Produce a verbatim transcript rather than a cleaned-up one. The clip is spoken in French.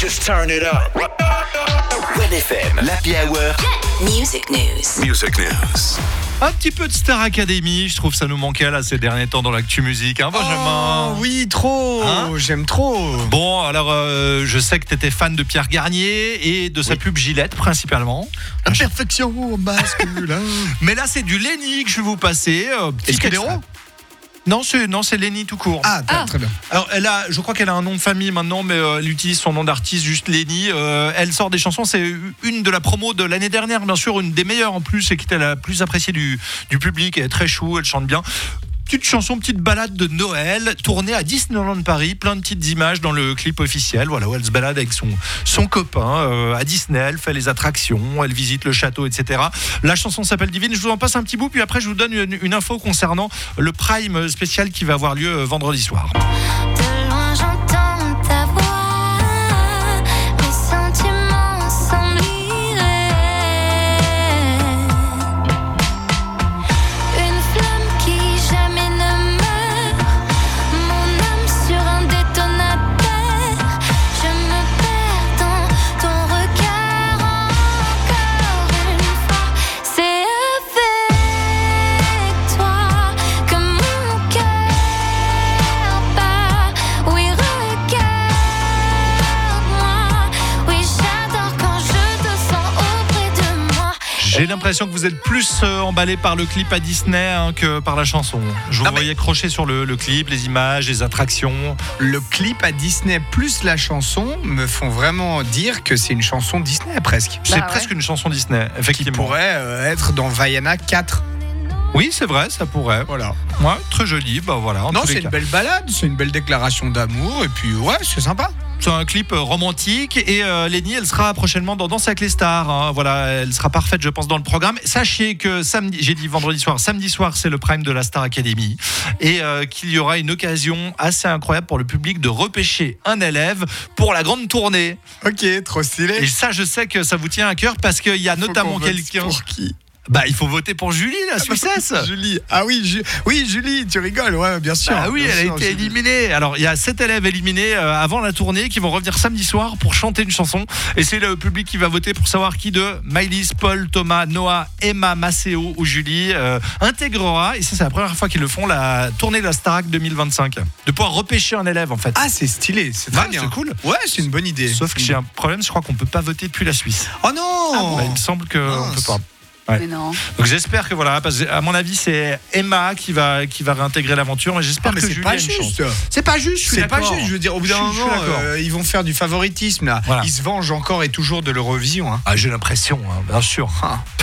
Just turn it up. Red F M, l'Happy Hour. Music News. Music News. Un petit peu de Star Academy, je trouve que ça nous manquait là ces derniers temps dans l'actu musique, hein Benjamin? Oh, oui, trop, hein j'aime trop. Bon, alors euh, je sais que t'étais fan de Pierre Garnier et de sa oui. pub Gillette principalement. La perfection masculin. Mais là c'est du Lenny que je vais vous passer. Euh, Est-ce que extrait. Non, c'est non, c'est Lenny tout court. Ah, ah, très bien. Alors, elle a, je crois qu'elle a un nom de famille maintenant, mais euh, elle utilise son nom d'artiste, juste Lenny. Euh, elle sort des chansons, c'est une de la promo de l'année dernière, bien sûr, une des meilleures en plus, et qui était la plus appréciée du, du public. Elle est très chou, elle chante bien. Petite chanson, petite balade de Noël, tournée à Disneyland Paris, plein de petites images dans le clip officiel, voilà, où elle se balade avec son, son copain euh, à Disney, elle fait les attractions, elle visite le château, et cetera. La chanson s'appelle Divine, je vous en passe un petit bout, puis après je vous donne une, une info concernant le Prime spécial qui va avoir lieu vendredi soir. De loin j'entends ta voix, mes sentiments s'enliraient. Une flamme qui jamais ne meurt, mon âme sur un détonateur. Je me perds dans ton regard encore une fois. C'est avec toi que mon cœur bat. Oui, regarde-moi. Oui, j'adore quand je te sens auprès de moi. J'ai l'impression que vous êtes plus euh, emballé par le clip à Disney hein, que par la chanson. Je vous Non, mais- voyais crocher sur le, le clip, les images, les attractions. Le clip à Disney plus la chanson me font vraiment dire que c'est une chanson Disney presque. C'est ouais. presque une chanson Disney, Qui effectivement. pourrait euh, être dans Vaiana quatre. Oui, c'est vrai, ça pourrait. Voilà. Ouais, très joli, bah voilà. en Non, tous les c'est cas. une belle balade, c'est une belle déclaration d'amour, et puis ouais, c'est sympa. C'est un clip euh, romantique et euh, Lenny, elle sera prochainement dans Danse avec les stars. hein. Voilà, elle sera parfaite, je pense, dans le programme. Sachez que samedi, j'ai dit vendredi soir, samedi soir, c'est le prime de la Star Academy et euh, qu'il y aura une occasion assez incroyable pour le public de repêcher un élève pour la grande tournée. Ok, trop stylé. Et ça, je sais que ça vous tient à cœur parce qu'il y a Faut notamment qu'on vote quelqu'un. Pour qui? Bah, il faut voter pour Julie, la Suissesse. Julie. Ah oui, Ju- oui, Julie, tu rigoles, ouais, bien sûr. Ah oui, bien elle a sûr, été Julie. éliminée. Alors, il y a sept élèves éliminés euh, avant la tournée qui vont revenir samedi soir pour chanter une chanson. Et c'est le public qui va voter pour savoir qui de Maëlys, Paul, Thomas, Noah, Emma, Maceo ou Julie euh, intégrera. Et ça, c'est la première fois qu'ils le font, la tournée de la Starac deux mille vingt-cinq. De pouvoir repêcher un élève, en fait. Ah, c'est stylé, c'est très Ouais, bien. c'est cool. Ouais, c'est une bonne idée. Sauf que j'ai un problème, je crois qu'on peut pas voter depuis la Suisse. Oh non Bah, il me semble qu'on Mince. peut pas. Ouais. Mais non. Donc j'espère que voilà, parce que à mon avis c'est Emma qui va qui va réintégrer l'aventure, et j'espère Ah, mais que c'est Julie pas a une chance. juste. C'est pas juste, je suis C'est pas d'accord. juste, je veux dire, au bout d'un Je suis- je suis moment, d'accord. euh, ils vont faire du favoritisme là. Voilà. Ils se vengent encore et toujours de l'Eurovision. Hein. Ah, j'ai l'impression, hein, bien sûr. Ah.